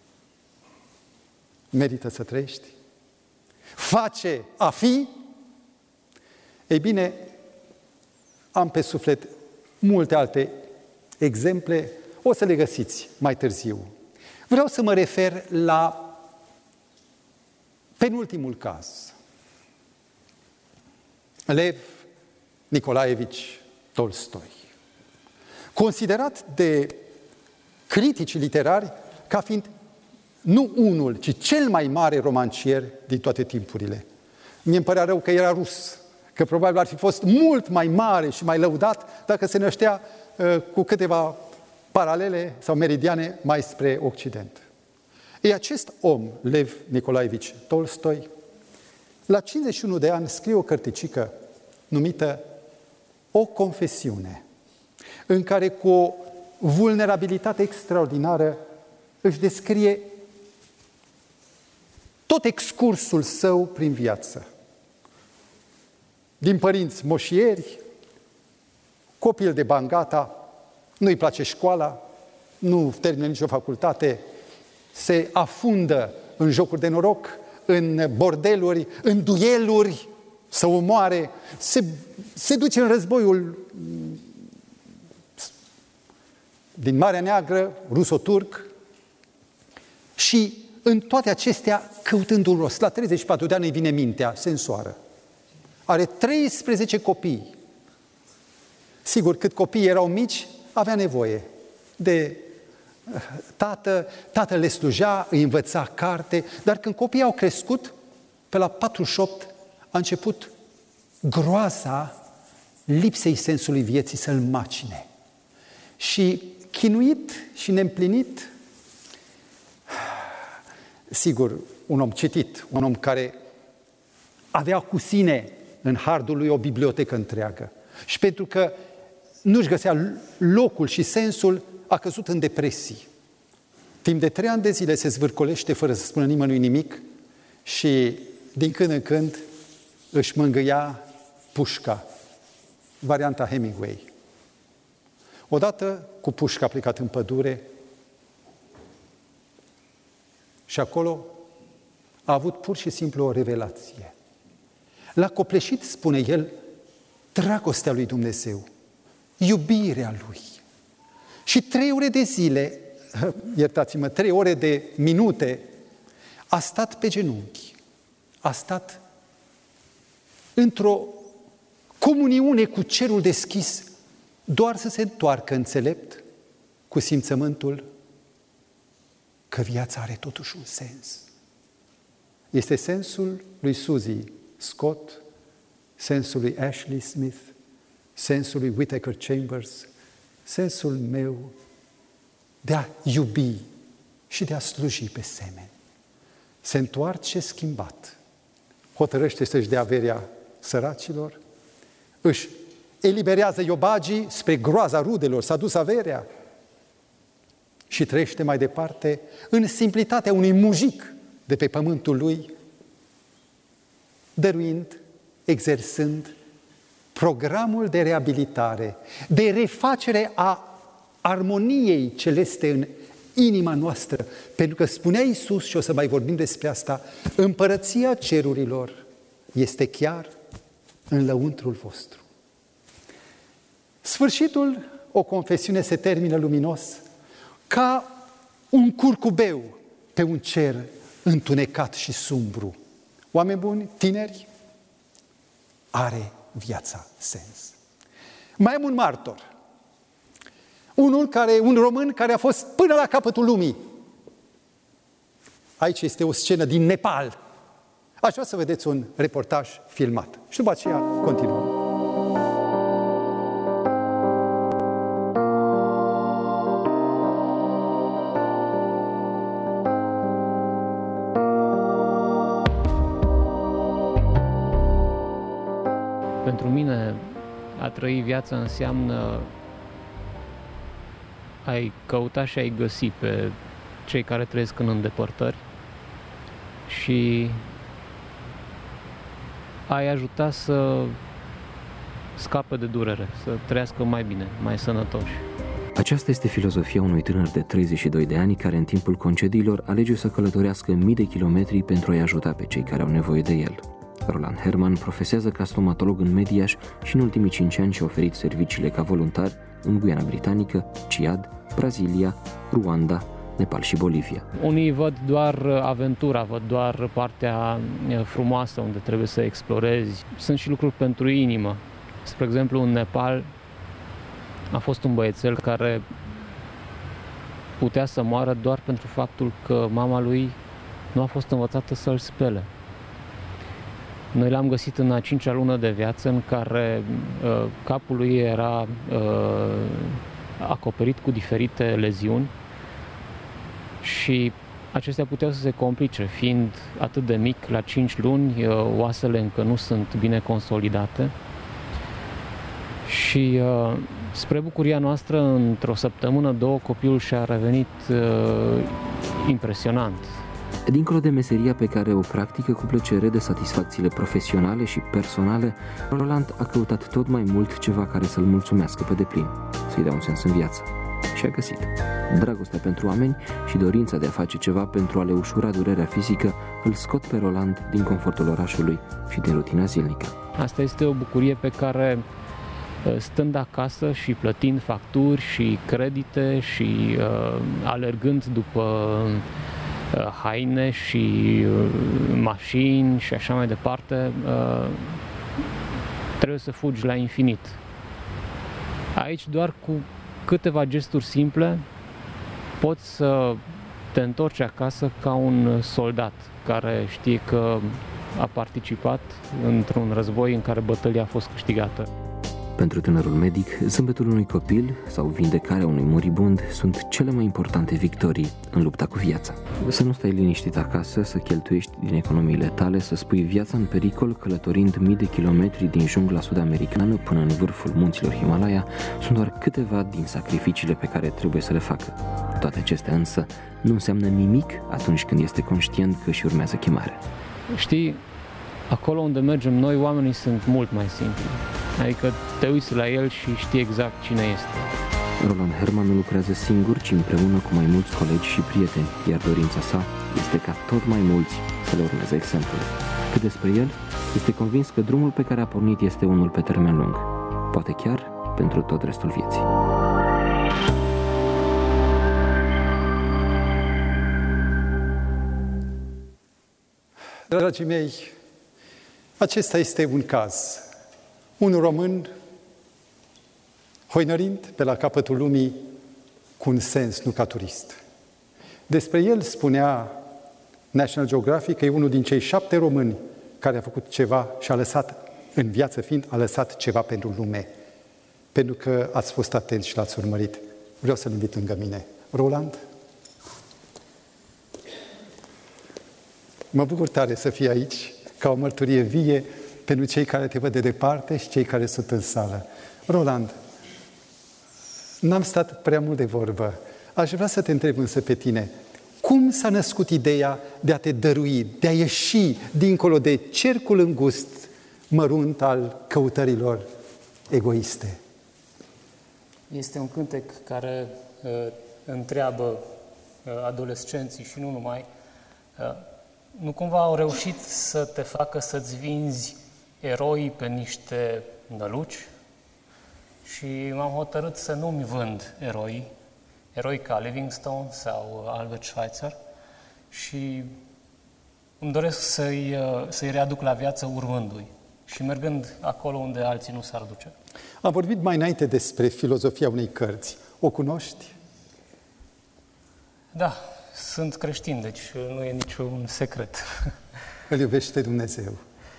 Merită să trăiești? Face a fi? Ei bine, am pe suflet multe alte exemple, o să le găsiți mai târziu. Vreau să mă refer la penultimul caz. Lev Nicolaevici Tolstoi, considerat de criticii literari ca fiind nu unul, ci cel mai mare romancier din toate timpurile. Mie îmi părea rău că era rus, că probabil ar fi fost mult mai mare și mai lăudat dacă se năștea uh, cu câteva paralele sau meridiane mai spre Occident. Ei, acest om, Lev Nicolaevici Tolstoi, la cincizeci și unu de ani scrie o cărticică numită O confesiune, în care cu o vulnerabilitate extraordinară își descrie tot excursul său prin viață. Din părinți moșieri, copil de Bangata, nu-i place școala, nu termină nicio facultate, se afundă în jocuri de noroc, în bordeluri, în dueluri, să omoare, se, se duce în războiul din Marea Neagră, ruso-turc, și în toate acestea căutând un rost. La treizeci și patru de ani îi vine mintea, se însoară. Are treisprezece copii. Sigur, cât copiii erau mici, avea nevoie de tată, tatăl le slujea, îi învăța carte, dar când copiii au crescut, pe la patruzeci și opt a început groaza lipsei sensului vieții să-l macine. Și chinuit și neîmplinit, sigur, un om citit, un om care avea cu sine în hardul lui o bibliotecă întreagă. Și pentru că nu-și găsea locul și sensul, a căzut în depresii. Timp de trei ani de zile se zvârcolește fără să spună nimănui nimic și din când în când își mângâia pușca, varianta Hemingway. Odată cu pușca a plecat în pădure și acolo a avut pur și simplu o revelație. L-a copleșit, spune el, dragostea lui Dumnezeu, iubirea lui. Și trei ore de zile, iertați-mă, trei ore de minute, a stat pe genunchi, a stat într-o comuniune cu cerul deschis, doar să se întoarcă înțelept cu simțământul că viața are totuși un sens. Este sensul lui Suzy Scott, sensul lui Ashley Smith, sensul lui Whittaker Chambers, sensul meu de a iubi și de a sluji pe semeni. Se întoarce schimbat, hotărăște să-și dea averea săracilor, își eliberează iobagii spre groaza rudelor, s-a dus averea și trăiește mai departe în simplitatea unui mujic de pe pământul lui, dăruind, exersând programul de reabilitare, de refacere a armoniei celeste în inima noastră. Pentru că spunea Iisus, și o să mai vorbim despre asta, împărăția cerurilor este chiar în lăuntrul vostru. Sfârșitul, o confesiune se termină luminos, ca un curcubeu pe un cer întunecat și sumbru. Oameni buni, tineri, are viața sens. Mai am un martor. Unul care, un român care a fost până la capătul lumii. Aici este o scenă din Nepal. Aș vrea să vedeți un reportaj filmat. Și după aceea continuăm. Pentru mine, a trăi viața înseamnă ai căuta și ai găsi pe cei care trăiesc în îndepărtări și ai ajuta să scape de durere, să trăiască mai bine, mai sănătoși. Aceasta este filozofia unui tânăr de treizeci și doi de ani care în timpul concediilor alege să călătorească mii de kilometri pentru a-i ajuta pe cei care au nevoie de el. Roland Herman profesează ca stomatolog în Mediaș și în ultimii cinci ani și-a oferit serviciile ca voluntar în Guiana Britanică, Ciad, Brazilia, Ruanda, Nepal și Bolivia. Unii văd doar aventura, văd doar partea frumoasă unde trebuie să explorezi. Sunt și lucruri pentru inimă. Spre exemplu, în Nepal a fost un băiețel care putea să moară doar pentru faptul că mama lui nu a fost învățată să-l spele. Noi l-am găsit în a cincea lună de viață în care uh, capul lui era uh, acoperit cu diferite leziuni și acestea puteau să se complice, fiind atât de mic, la cinci luni, uh, oasele încă nu sunt bine consolidate și uh, spre bucuria noastră, într-o săptămână, două, copilul și-a revenit uh, impresionant. Dincolo de meseria pe care o practică cu plăcere, de satisfacțiile profesionale și personale, Roland a căutat tot mai mult ceva care să-l mulțumească pe deplin, să-i dea un sens în viață. Și a găsit. Dragostea pentru oameni și dorința de a face ceva pentru a le ușura durerea fizică îl scot pe Roland din confortul orașului și din rutina zilnică. Asta este o bucurie pe care, stând acasă și plătind facturi și credite și uh, alergând după haine și mașini și așa mai departe, trebuie să fugi la infinit. Aici, doar cu câteva gesturi simple, poți să te întorci acasă ca un soldat care știe că a participat într-un război în care bătălia a fost câștigată. Pentru tânărul medic, zâmbetul unui copil sau vindecarea unui moribund sunt cele mai importante victorii în lupta cu viața. Să nu stai liniștit acasă, să cheltuiești din economiile tale, să spui viața în pericol călătorind mii de kilometri din jungla sud-americană până în vârful munților Himalaya, sunt doar câteva din sacrificiile pe care trebuie să le facă. Toate acestea însă nu înseamnă nimic atunci când este conștient că își urmează chemarea. Știi, acolo unde mergem noi, oamenii sunt mult mai simpli. Adică te uiți la el și știi exact cine este. Roland Herman nu lucrează singur, ci împreună cu mai mulți colegi și prieteni, iar dorința sa este ca tot mai mulți să le urmeze exemplul. Cât despre el, este convins că drumul pe care a pornit este unul pe termen lung, poate chiar pentru tot restul vieții. Dragii mei, acesta este un caz. Un român hoinărind pe la capătul lumii cu un sens, nu ca turist. Despre el spunea National Geographic că e unul din cei șapte români care a făcut ceva și a lăsat, în viață fiind, a lăsat ceva pentru lume. Pentru că ați fost atenți și l-ați urmărit. Vreau să-l invit lângă mine. Roland? Mă bucur tare să fii aici, ca o mărturie vie pentru cei care te văd de departe și cei care sunt în sală. Roland, n-am stat prea mult de vorbă. Aș vrea să te întreb însă pe tine, cum s-a născut ideea de a te dărui, de a ieși dincolo de cercul îngust, mărunt al căutărilor egoiste? Este un cântec care uh, întreabă uh, adolescenții și nu numai, uh, nu cumva au reușit să te facă să-ți vinzi eroi pe niște năluci? Și m-am hotărât să nu-mi vând eroi, eroi ca Livingstone sau Albert Schweitzer, și îmi doresc să-i, să-i readuc la viață urmându-i și mergând acolo unde alții nu s-ar duce. Am vorbit mai înainte despre filozofia unei cărți. O cunoști? Da, sunt creștin, deci nu e niciun secret. Îl iubește Dumnezeu.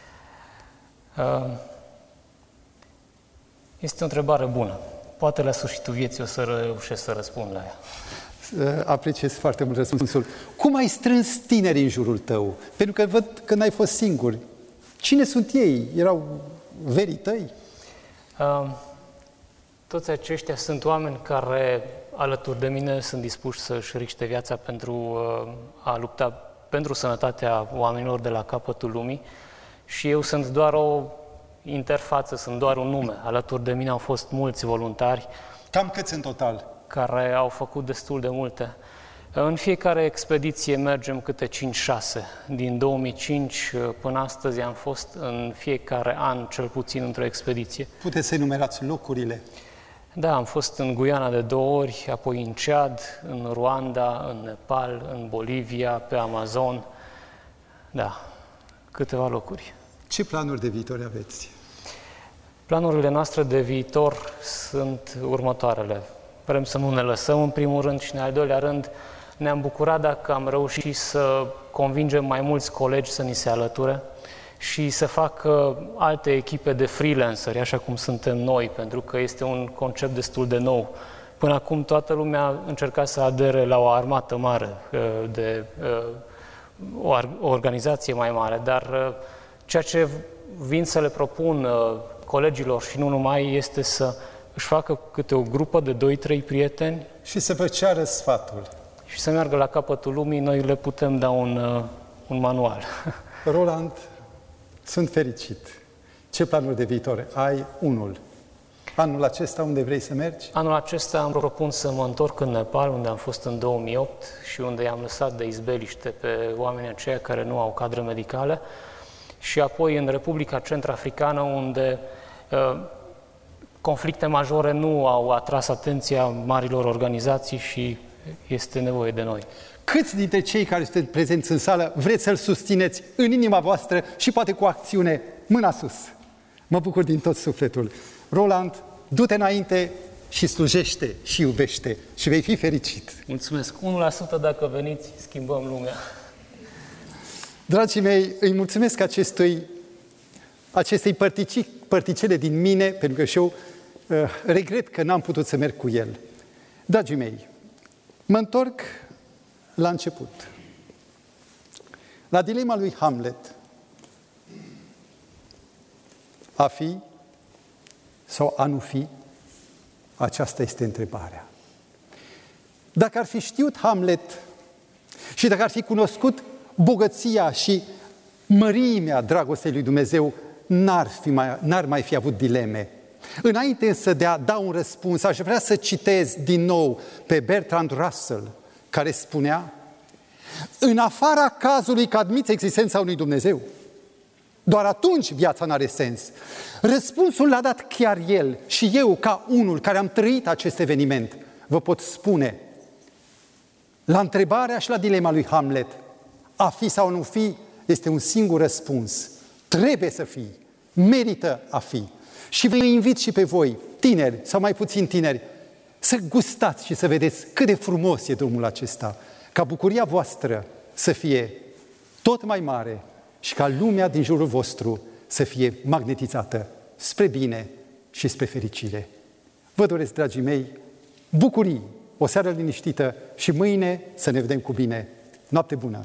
Este o întrebare bună. Poate la sfârșitul vieții o să reușesc să răspund la ea. Apreciez foarte mult răspunsul. Cum ai strâns tineri în jurul tău? Pentru că văd că n-ai fost singur. Cine sunt ei? Erau verii tăi? Uh, toți aceștia sunt oameni care, alături de mine, sunt dispuși să-și riște viața pentru uh, a lupta pentru sănătatea oamenilor de la capătul lumii și eu sunt doar o interfață, sunt doar un nume. Alături de mine au fost mulți voluntari. Cam câți în total? Care au făcut destul de multe. În fiecare expediție mergem câte cinci șase. Din două mii cinci până astăzi am fost în fiecare an cel puțin într-o expediție. Puteți să enumerați locurile? Da, am fost în Guyana de două ori, apoi în Chad, în Rwanda, în Nepal, în Bolivia, pe Amazon. Da, câteva locuri. Ce planuri de viitor aveți? Planurile noastre de viitor sunt următoarele. Vrem să nu ne lăsăm în primul rând și în al doilea rând ne-am bucurat dacă am reușit să convingem mai mulți colegi să ni se alăture și să facă alte echipe de freelanceri, așa cum suntem noi, pentru că este un concept destul de nou. Până acum toată lumea încerca să adere la o armată mare, de o organizație mai mare, dar ceea ce vin să le propun colegilor și nu numai este să își facă câte o grupă de doi trei prieteni și să vă ceară sfatul. Și să meargă la capătul lumii, noi le putem da un, uh, un manual. Roland, sunt fericit. Ce planuri de viitor ai? Unul. Anul acesta unde vrei să mergi? Anul acesta am propun să mă întorc în Nepal, unde am fost în două mii opt și unde i-am lăsat de izbeliște pe oamenii aceia care nu au cadre medicale, și apoi în Republica Centrafricană, unde uh, conflicte majore nu au atras atenția marilor organizații și este nevoie de noi. Câți dintre cei care sunteți prezenți în sală vreți să-l susțineți în inima voastră și poate cu acțiune mâna sus? Mă bucur din tot sufletul. Roland, du-te înainte și slujește și iubește și vei fi fericit. Mulțumesc. unu la sută dacă veniți, schimbăm lumea. Dragii mei, îi mulțumesc acestui acestei părtici, părticele din mine, pentru că și eu uh, regret că n-am putut să merg cu el. Dragii mei, mă întorc la început, la dilema lui Hamlet. A fi sau a nu fi? Aceasta este întrebarea. Dacă ar fi știut Hamlet și dacă ar fi cunoscut bogăția și mărimea dragostei lui Dumnezeu, n-ar, fi mai, n-ar mai fi avut dileme. Înainte însă de a da un răspuns, aș vrea să citez din nou pe Bertrand Russell, care spunea: în afara cazului că admiți existența unui Dumnezeu, doar atunci viața n-are sens. Răspunsul l-a dat chiar el și eu, ca unul care am trăit acest eveniment, vă pot spune, la întrebarea și la dilema lui Hamlet, a fi sau nu fi, este un singur răspuns. Trebuie să fii, merită a fi. Și vă invit și pe voi, tineri sau mai puțin tineri, să gustați și să vedeți cât de frumos e drumul acesta, ca bucuria voastră să fie tot mai mare și ca lumea din jurul vostru să fie magnetizată spre bine și spre fericire. Vă doresc, dragii mei, bucurii, o seară liniștită și mâine să ne vedem cu bine. Noapte bună!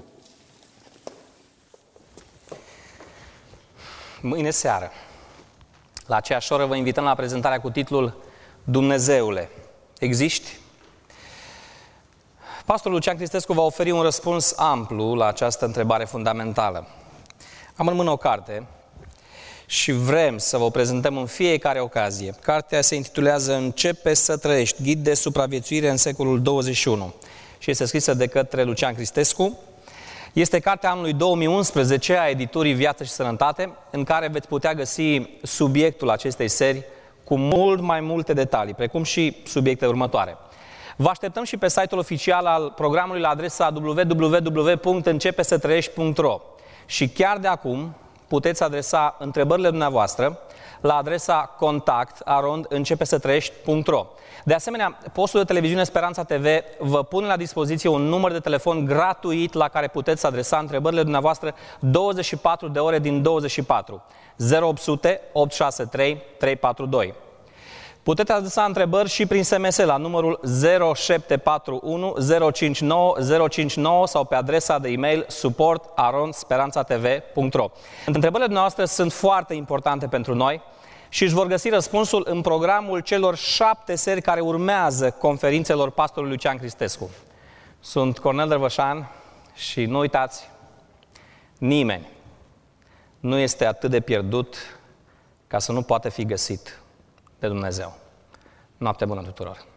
Mâine seară, la aceeași oră, vă invităm la prezentarea cu titlul Dumnezeule, existi? Pastorul Lucian Cristescu va oferi un răspuns amplu la această întrebare fundamentală. Am în mână o carte și vrem să vă prezentăm în fiecare ocazie. Cartea se intitulează Începe să trăiești, ghid de supraviețuire în secolul douăzeci și unu și este scrisă de către Lucian Cristescu. Este cartea anului două mii unsprezece a editurii Viață și Sănătate, în care veți putea găsi subiectul acestei serii cu mult mai multe detalii, precum și subiectele următoare. Vă așteptăm și pe site-ul oficial al programului la adresa w w w punct începe să trăiești punct r o și chiar de acum puteți adresa întrebările dumneavoastră la adresa contact arond începe să trăiești punct r o. De asemenea, postul de televiziune Speranța T V vă pune la dispoziție un număr de telefon gratuit la care puteți adresa întrebările dumneavoastră douăzeci și patru de ore din douăzeci și patru. zero opt zero zero opt șase trei trei patru doi. Puteți adresa întrebări și prin S M S la numărul zero șapte patru unu zero cinci nouă zero cinci nouă sau pe adresa de e-mail suport arond speranța t v punct r o. Întrebările noastre sunt foarte importante pentru noi și își vor găsi răspunsul în programul celor șapte seri care urmează conferințelor pastorului Lucian Cristescu. Sunt Cornel Drăvășan și nu uitați, nimeni nu este atât de pierdut ca să nu poată fi găsit de Dumnezeu. Noapte bună tuturor!